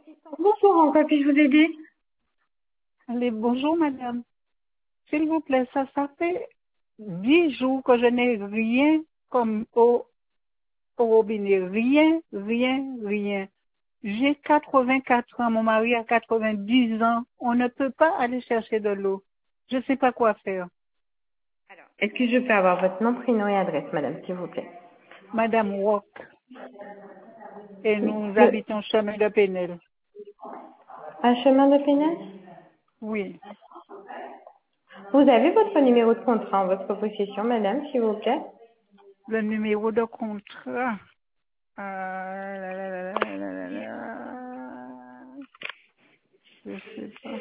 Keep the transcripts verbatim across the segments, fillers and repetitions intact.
Bonjour, en quoi puis-je vous aider? Allez, bonjour madame. S'il vous plaît, ça, ça fait dix jours que je n'ai rien comme au, au robinet. Rien, rien, rien. J'ai quatre-vingt-quatre ans, mon mari a quatre-vingt-dix ans. On ne peut pas aller chercher de l'eau. Je ne sais pas quoi faire. Est-ce que je peux avoir votre nom, prénom et adresse, madame, s'il vous plaît? Madame Rock, et Oui. nous Le... habitons chemin de Pénel. Un chemin de Pénal? Oui. Vous avez votre numéro de contrat en votre possession, madame, s'il vous plaît? Le numéro de contrat. Euh, là, là, là, là, là, là, là. Je sais pas.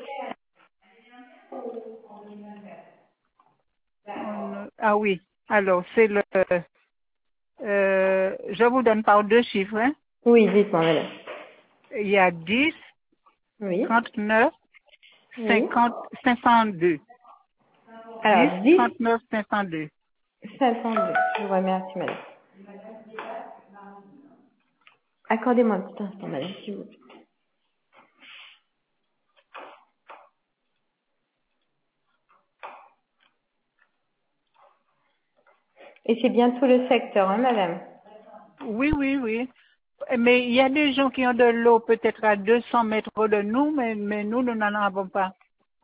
On ne- Ah oui. Alors, c'est le... euh, je vous donne par deux chiffres. Hein. Oui, dites-moi, madame. Il y a dix, Oui. trente-neuf, Oui. cinquante, cinq cent deux. dix, Alors, dix, trente-neuf, cinq cent deux. cinq cent deux. Je vous remercie, madame. Accordez-moi un petit instant, madame, s'il vous plaît. Et c'est bien tout le secteur, hein, madame? Oui, oui, oui. Mais il y a des gens qui ont de l'eau peut-être à deux cents mètres de nous, mais, mais nous, nous n'en avons pas.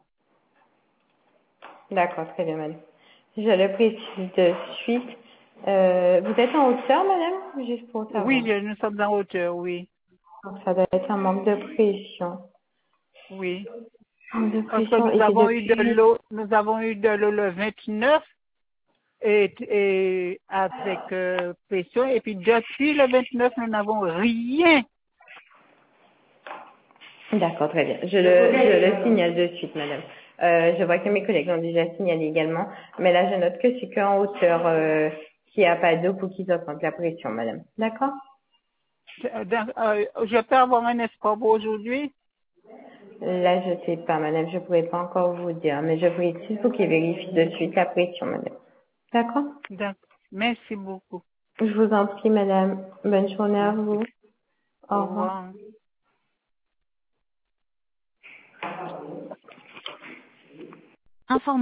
D'accord, très bien, madame. Je le précise de suite. Euh, vous êtes en hauteur, madame? Juste pour Oui, savoir. je- nous sommes en hauteur, oui. Donc, ça doit être un manque de pression. Oui. Manque de Parce que pression, nous et c'est avons eu de depuis... l'eau, nous avons eu de l'eau le vingt-neuf et, et avec euh, pression. Et puis depuis le vingt-neuf, nous n'avons rien. D'accord, très bien. Je le, je le signale de suite, madame. Euh, je vois que mes collègues l'ont déjà signalé également, mais là, je note que c'est qu'en hauteur euh, qu'il n'y a pas d'eau pour qu'ils augmentent la pression, madame. D'accord? Donc, euh, je peux avoir un espoir pour aujourd'hui. Là, je sais pas, madame, je pourrais pas encore vous dire, mais je précise pour qu'ils vérifient de suite la pression, madame. D'accord? Donc, merci beaucoup. Je vous en prie, madame. Bonne journée à Merci. vous. Au Au revoir. revoir. Inform-